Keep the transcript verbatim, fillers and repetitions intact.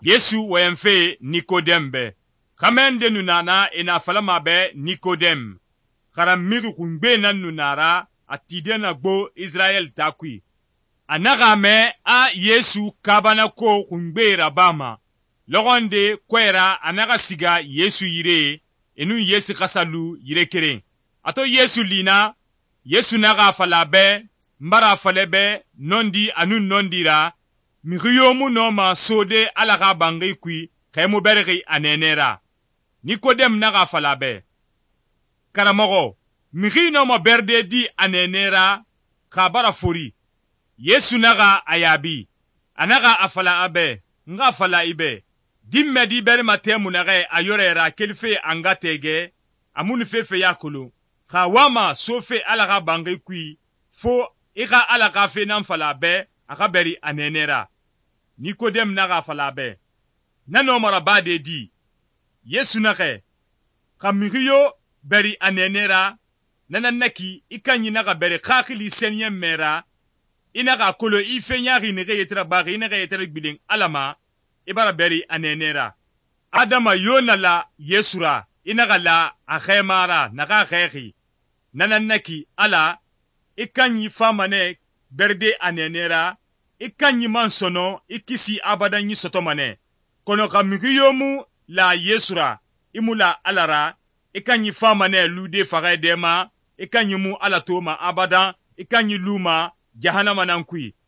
Yesu wayemfe Nikodembe. Kamende nunana ena falama be Nikodem. Kara miri kungbe na nunara atidena gbo Israel takwi. Anaga me a Yesu kabana ko kungbe rabama. Logonde kwera anaga siga Yesu yire enu Yesu kasalu yire keren. Ato Yesu lina Yesu naga falabe mbara falebe nondi anu nondira miriyomu noma sode alaga bangi kui kaimu bergi anenera. Nikodem naga falabe karamogo miri noma berde di anenera kabara furi. Yesu naga ayabi anaga afala abe nga afala ibe dimme di beri matemu nage ayorera kelfe angatege amuni fefe yakulu ka wama sofe alaga bangi kui fo ika alaga fe nan fala be aka beri anenera. Nikodem naga fala be nano mara bade di Yesu nage ka miriyo beri anenera nananaki ikanyi naga beri kakili senyen mera inaga kolo ifenyari nege yetra bari inaga yetra gbiding alama ibara beri anenera. Adama yonala Yesura inaga la akhemara naga khegi nananaki ala ikanyi famane berde anenera ikanyi mansono ikisi abadanyi sotomane kono kamigiyomu la Yesura imula alara ikanyi famane lude fagadema ikanyi mu alatoma abadan ikanyi luma Jahannama nankui